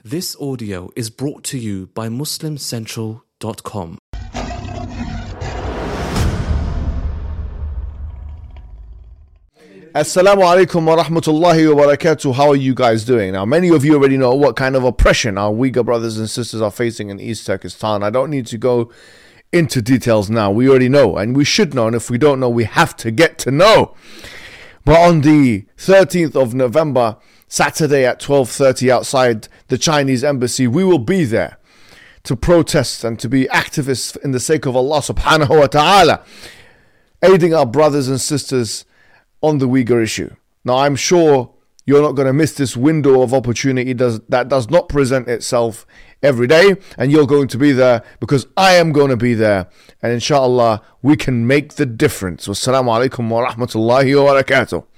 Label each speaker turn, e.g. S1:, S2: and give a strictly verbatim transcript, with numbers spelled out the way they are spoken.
S1: This audio is brought to you by Muslim Central dot com.
S2: Assalamu alaikum wa rahmatullahi wa barakatuh. How are you guys doing? Now, many of you already know what kind of oppression our Uyghur brothers and sisters are facing in East Turkestan. I don't need to go into details now. We already know, and we should know, and if we don't know, we have to get to know. But on the thirteenth of November, Saturday at twelve thirty outside the Chinese embassy, we will be there to protest and to be activists in the sake of Allah subhanahu wa ta'ala, aiding our brothers and sisters on the Uyghur issue. Now, I'm sure you're not going to miss this window of opportunity does, that does not present itself every day, and you're going to be there because I am going to be there, and inshallah we can make the difference. Wassalamu alaikum wa rahmatullahi wa barakatuh.